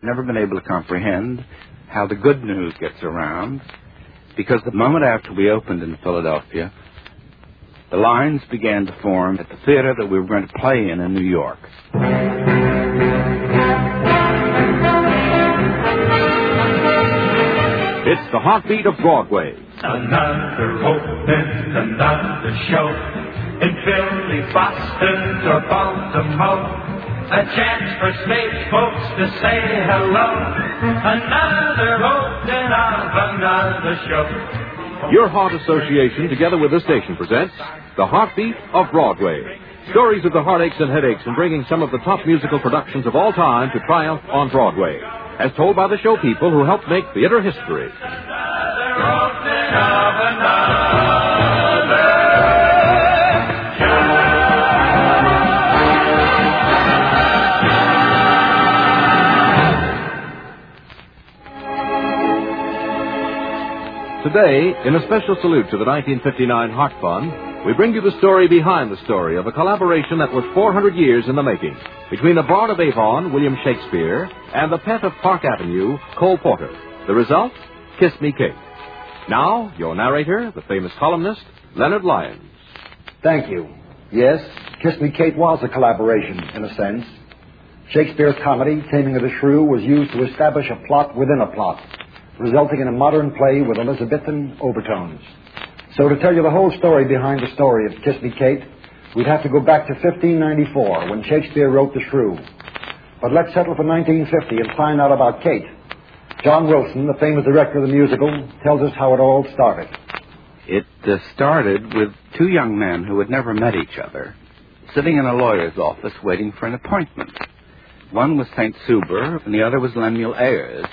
never been able to comprehend how the good news gets around, because the moment after we opened in Philadelphia, the lines began to form at the theater that we were going to play in New York. It's the heartbeat of Broadway. Another open, another show in Philly, Boston, or Baltimore. A chance for stage folks to say hello. Another open of another show. Your Heart Association, together with the station, presents The Heartbeat of Broadway. Stories of the heartaches and headaches in bringing some of the top musical productions of all time to triumph on Broadway, as told by the show people who helped make theater history. Another open of another Today, in a special salute to the 1959 Heart Fund, we bring you the story behind the story of a collaboration that was 400 years in the making between the Bard of Avon, William Shakespeare, and the pet of Park Avenue, Cole Porter. The result? Kiss Me, Kate. Now, your narrator, the famous columnist, Leonard Lyons. Thank you. Yes, Kiss Me, Kate was a collaboration, in a sense. Shakespeare's comedy, Taming of the Shrew, was used to establish a plot within a plot, resulting in a modern play with Elizabethan overtones. So to tell you the whole story behind the story of Kiss Me, Kate, we'd have to go back to 1594, when Shakespeare wrote The Shrew. But let's settle for 1950 and find out about Kate. John Wilson, the famous director of the musical, tells us how it all started. It started with two young men who had never met each other, sitting in a lawyer's office waiting for an appointment. One was St. Suber, and the other was Lemuel Ayres.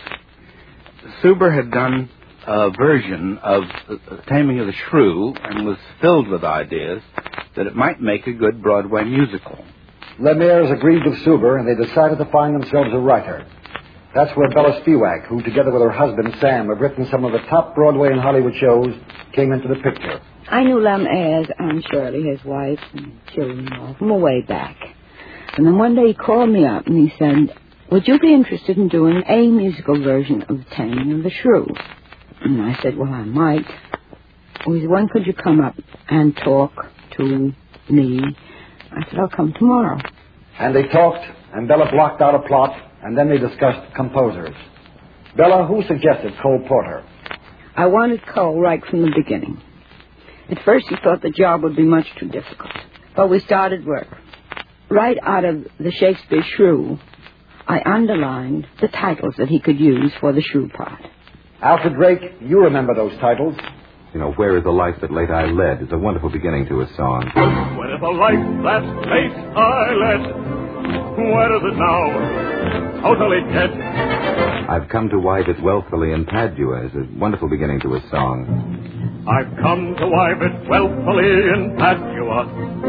Suber had done a version of Taming of the Shrew and was filled with ideas that it might make a good Broadway musical. Lemaire's agreed with Suber, and they decided to find themselves a writer. That's where Bella Spiewak, who together with her husband Sam have written some of the top Broadway and Hollywood shows, came into the picture. I knew Lem Ayres and Shirley, his wife and children, all from way back. And then one day he called me up and he said, "Would you be interested in doing a musical version of Taming of the Shrew?" And I said, "Well, I might." He said, "When could you come up and talk to me?" I said, "I'll come tomorrow." And they talked, and Bella blocked out a plot, and then they discussed composers. Bella, who suggested Cole Porter? I wanted Cole right from the beginning. At first he thought the job would be much too difficult, but we started work. Right out of the Shakespeare Shrew, I underlined the titles that he could use for the Shrew part. Alfred Drake, you remember those titles. You know, Where is the Life That Late I Led is a wonderful beginning to a song. Where is the life that late I led? Where is it now? Totally dead. I've come to wive it wealthily in Padua is a wonderful beginning to a song. I've come to wive it wealthily in Padua.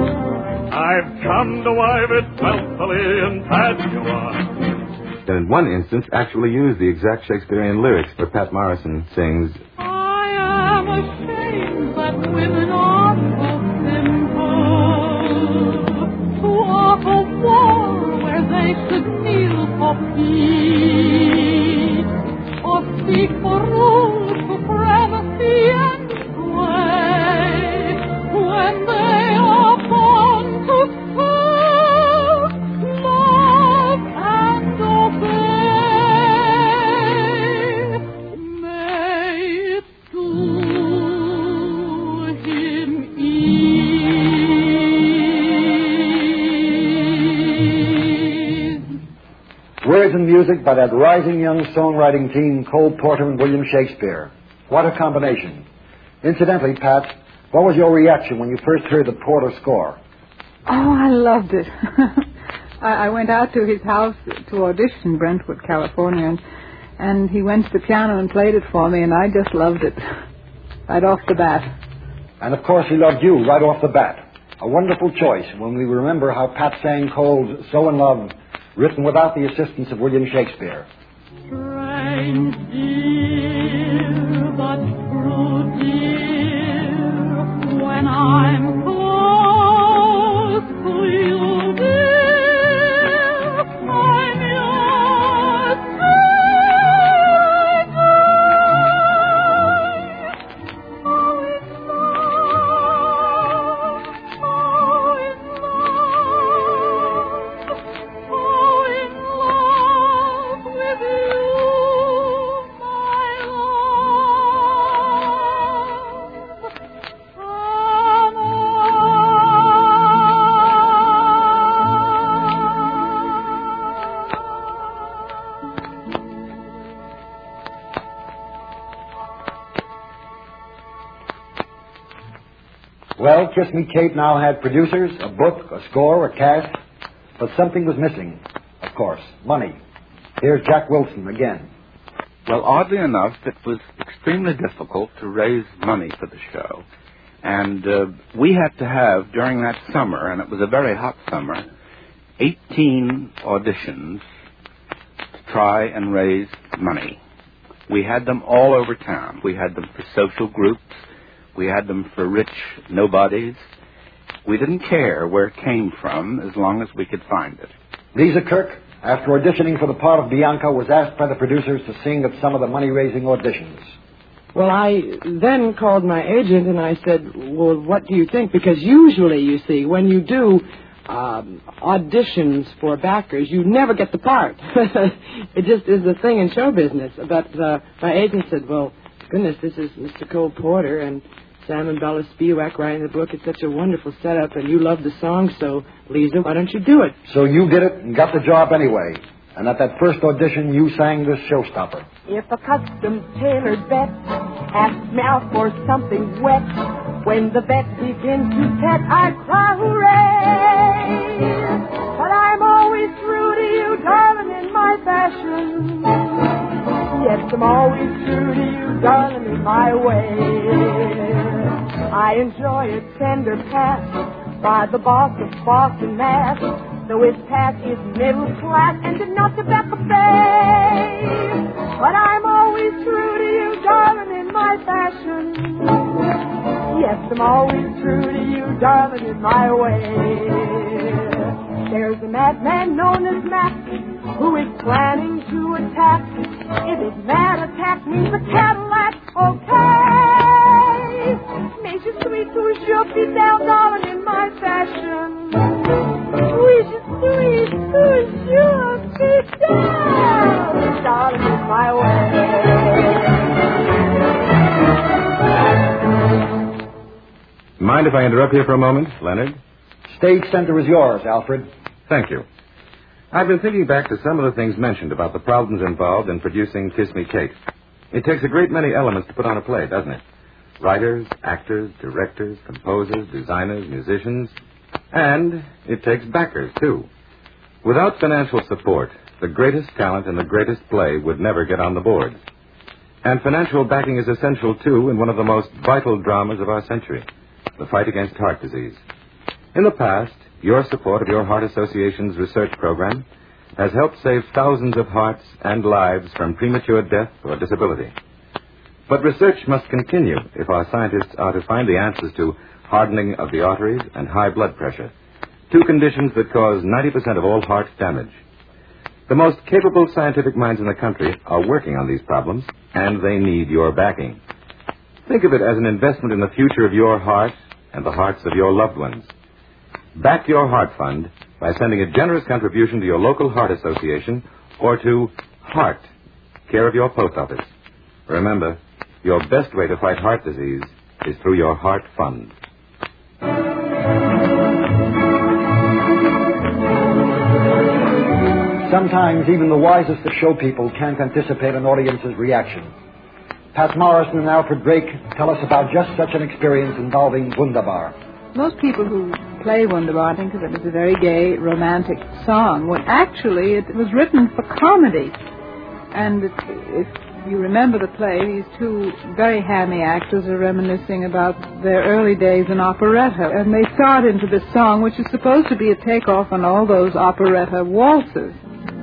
I've come to wive it wealthily in Padua. And in one instance, actually used the exact Shakespearean lyrics where Pat Morrison sings, I am ashamed that women are so simple, to offer war where they should kneel for peace, or seek for rule, supremacy, and sway, when they are born to serve, love, and obey. May it do him ease. Words and music by that rising young songwriting team, Cole Porter and William Shakespeare. What a combination. Incidentally, Pat, what was your reaction when you first heard the Porter score? Oh, I loved it. I went out to his house to audition in Brentwood, California, and he went to the piano and played it for me, and I just loved it right off the bat. And, of course, he loved you right off the bat. A wonderful choice when we remember how Pat sang Cole's So in Love, written without the assistance of William Shakespeare. Strange dear, but true dear, when I'm close to you, dear, I'm yours. Well, Kiss Me Kate now had producers, a book, a score, a cast, but something was missing, of course, money. Here's Jack Wilson again. Well, oddly enough, it was extremely difficult to raise money for the show. And we had to have, during that summer, and it was a very hot summer, 18 auditions to try and raise money. We had them all over town. We had them for social groups. We had them for rich nobodies. We didn't care where it came from as long as we could find it. Lisa Kirk, after auditioning for the part of Bianca, was asked by the producers to sing at some of the money-raising auditions. Well, I then called my agent and I said, well, what do you think? Because usually, you see, when you do auditions for backers, you never get the part. It just is the thing in show business. But my agent said, well, goodness, this is Mr. Cole Porter and Sam and Bella Spiewak writing the book. It's such a wonderful setup, and you love the song, so, Lisa, why don't you do it? So you did it and got the job anyway. And at that first audition, you sang this showstopper. If a custom-tailored vet asks me out for something wet, when the vet begins to pet, I cry hooray! But I'm always true to you, darling, in my fashion. Yes, I'm always true to you, darling, in my way. I enjoy a tender pat by the boss of Boston, Mass. Though his pat is middle class and did not tobacco bay. But I'm always true to you, darling, in my fashion. Yes, I'm always true to you, darling, in my way. There's a madman known as Mac who is planning to attack. If his mad attack means a Cadillac, okay. Mais je suis toujours fidèle, darling, in my fashion. Oui, je suis toujours fidèle, darling, in my way. Mind if I interrupt here for a moment, Leonard? Stage center is yours, Alfred. Thank you. I've been thinking back to some of the things mentioned about the problems involved in producing Kiss Me Kate. It takes a great many elements to put on a play, doesn't it? Writers, actors, directors, composers, designers, musicians, and it takes backers, too. Without financial support, the greatest talent and the greatest play would never get on the boards. And financial backing is essential, too, in one of the most vital dramas of our century, the fight against heart disease. In the past, your support of your Heart Association's research program has helped save thousands of hearts and lives from premature death or disability. But research must continue if our scientists are to find the answers to hardening of the arteries and high blood pressure, two conditions that cause 90% of all heart damage. The most capable scientific minds in the country are working on these problems, and they need your backing. Think of it as an investment in the future of your heart and the hearts of your loved ones. Back your Heart Fund by sending a generous contribution to your local Heart Association or to Heart, care of your post office. Remember, your best way to fight heart disease is through your Heart Fund. Sometimes even the wisest of show people can't anticipate an audience's reaction. Pat Morrison and Alfred Drake tell us about just such an experience involving Wunderbar. Most people who play Wunderbar think of it as a very gay, romantic song, when actually it was written for comedy. And if you remember the play, these two very hammy actors are reminiscing about their early days in operetta. And they start into this song, which is supposed to be a takeoff on all those operetta waltzes.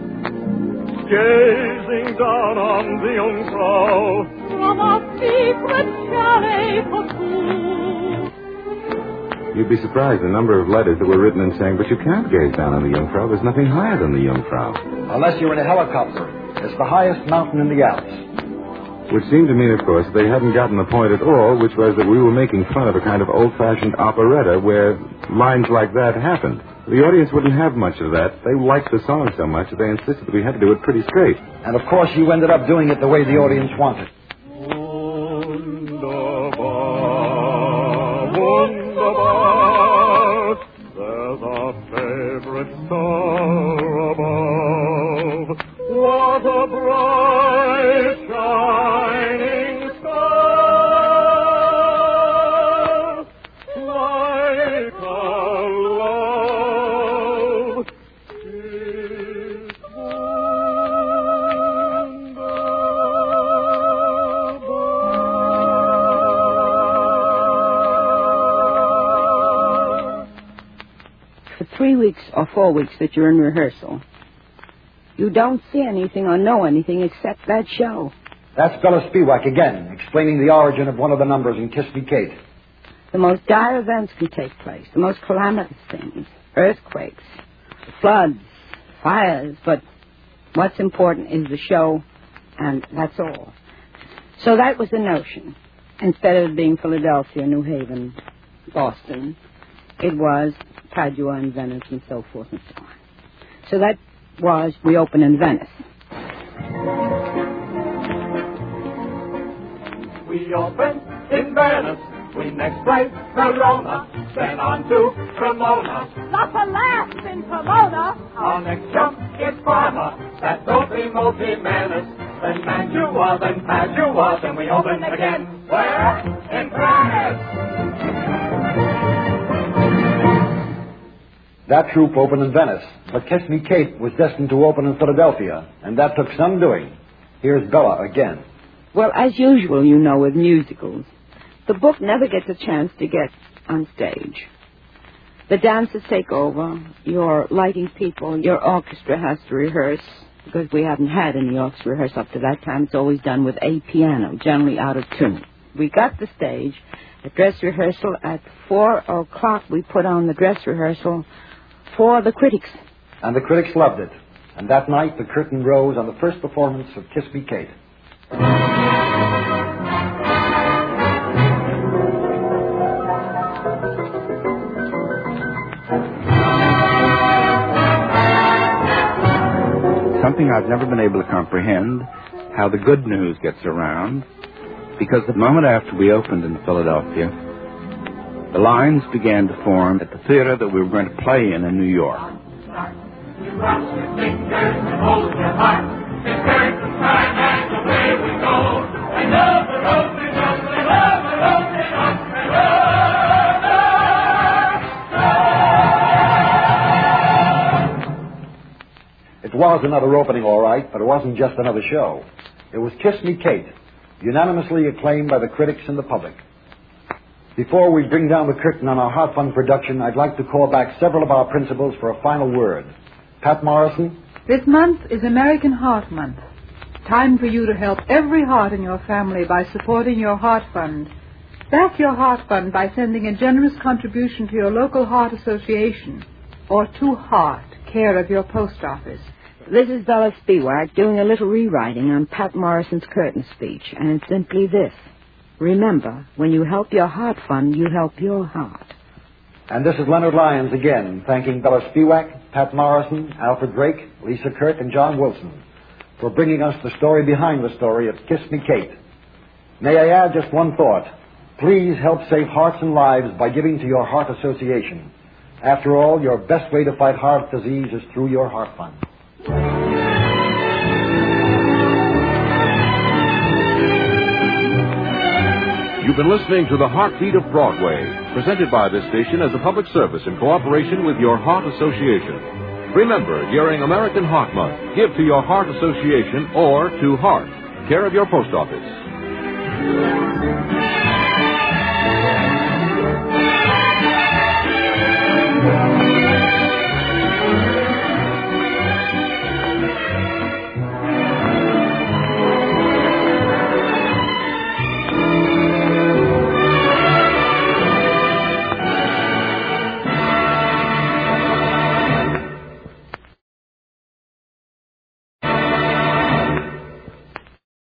Gazing down on the Jungfrau from a secret chalet for two. You'd be surprised the number of letters that were written and saying, but you can't gaze down on the Jungfrau. There's nothing higher than the Jungfrau. Unless you're in a helicopter. It's the highest mountain in the Alps. Which seemed to mean, of course, they hadn't gotten the point at all, which was that we were making fun of a kind of old-fashioned operetta where lines like that happened. The audience wouldn't have much of that. They liked the song so much that they insisted that we had to do it pretty straight. And, of course, you ended up doing it the way the audience wanted. Wunderbar, wunderbar, there's a favorite star above. What a bright, shining star, 3 weeks or 4 weeks that you're in rehearsal, you don't see anything or know anything except that show. That's Bella Spiewak again, explaining the origin of one of the numbers in Kiss Me Kate. The most dire events can take place, the most calamitous things, earthquakes, floods, fires, but what's important is the show, and that's all. So that was the notion. Instead of it being Philadelphia, New Haven, Boston, it was Padua and Venice and so forth and so on. So that was, we opened in Venice. We opened in Venice. We next played Verona, then on to Cremona. Lots of laughs in Pomona. Our next jump is Parma, that dopey multi-menace. Then Mantua, then Padua, then we open again. Where? In Venice! That troupe opened in Venice, but Kiss Me Kate was destined to open in Philadelphia, and that took some doing. Here's Bella again. Well, as usual, you know, with musicals, the book never gets a chance to get on stage. The dancers take over, your lighting people, your orchestra has to rehearse, because we haven't had any orchestra rehearse up to that time. It's always done with a piano, generally out of tune. We got the stage, at dress rehearsal at 4 o'clock, we put on the dress rehearsal for the critics. And the critics loved it. And that night, the curtain rose on the first performance of Kiss Me Kate. Something I've never been able to comprehend, how the good news gets around, because the moment after we opened in Philadelphia, the lines began to form at the theater that we were going to play in New York. You cross your fingers and hold your heart. It's curtain time and away we go. I love the road we go. I love the road we go. I love the It was another opening, all right, but it wasn't just another show. It was Kiss Me Kate, unanimously acclaimed by the critics and the public. Before we bring down the curtain on our Heart Fund production, I'd like to call back several of our principals for a final word. Pat Morrison? This month is American Heart Month. Time for you to help every heart in your family by supporting your Heart Fund. Back your Heart Fund by sending a generous contribution to your local heart association or to Heart, care of your post office. This is Bella Spiewak doing a little rewriting on Pat Morrison's curtain speech, and it's simply this. Remember, when you help your Heart Fund, you help your heart. And this is Leonard Lyons again, thanking Bella Spiewak, Pat Morrison, Alfred Drake, Lisa Kirk, and John Wilson for bringing us the story behind the story of Kiss Me Kate. May I add just one thought? Please help save hearts and lives by giving to your Heart Association. After all, your best way to fight heart disease is through your Heart Fund. You've been listening to The Heartbeat of Broadway, presented by this station as a public service in cooperation with your Heart Association. Remember, during American Heart Month, give to your Heart Association or to Heart, care of your post office.